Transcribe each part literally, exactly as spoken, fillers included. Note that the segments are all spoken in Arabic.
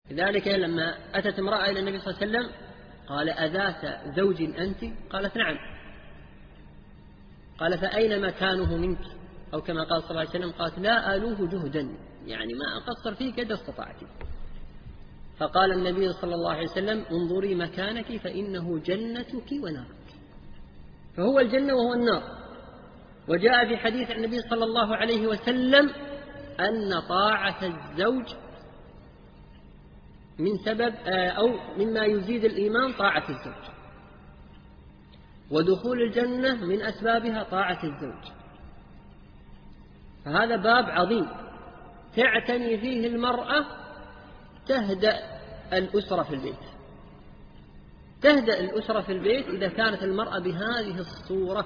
لذلك لما أتت امرأة إلى النبي صلى الله عليه وسلم قال: أذات زوج أنت؟ قالت: نعم. قال: فأين مكانه منك؟ أو كما قال صلى الله عليه وسلم: قالت: لا آلوه جهدا، يعني ما أقصر فيك قد استطعت. فقال النبي صلى الله عليه وسلم: انظري مكانك فإنه جنتك ونارك. فهو الجنة وهو النار. وجاء في حديث النبي صلى الله عليه وسلم أن طاعة الزوج من سبب أو مما يزيد الإيمان طاعة الزوج، ودخول الجنة من أسبابها طاعة الزوج. فهذا باب عظيم تعتني فيه المرأة تهدأ الأسرة في البيت. تهدأ الأسرة في البيت إذا كانت المرأة بهذه الصورة.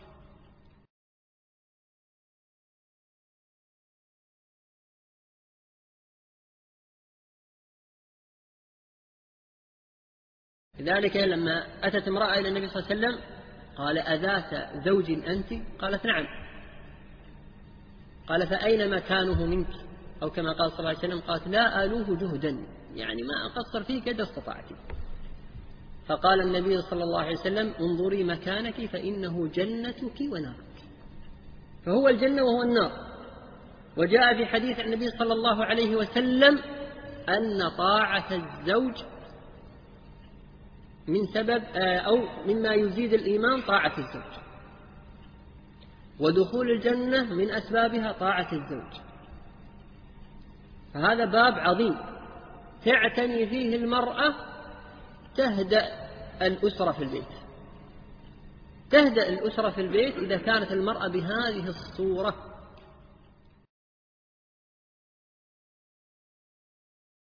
لذلك لما أتت امرأة إلى النبي صلى الله عليه وسلم قال: أذات زوج أنت؟ قالت: نعم. قال: فأين مكانه منك؟ أو كما قال صلى الله عليه وسلم: قالت: لا آلوه جهدا، يعني ما أقصر فيك قد استطعت. فقال النبي صلى الله عليه وسلم: انظري مكانك فإنه جنتك ونارك. فهو الجنة وهو النار. وجاء في حديث النبي صلى الله عليه وسلم أن طاعة الزوج من سبب أو مما يزيد الإيمان طاعة الزوج، ودخول الجنة من أسبابها طاعة الزوج. فهذا باب عظيم تعتني فيه المرأة تهدأ الأسرة في البيت. تهدأ الأسرة في البيت إذا كانت المرأة بهذه الصورة.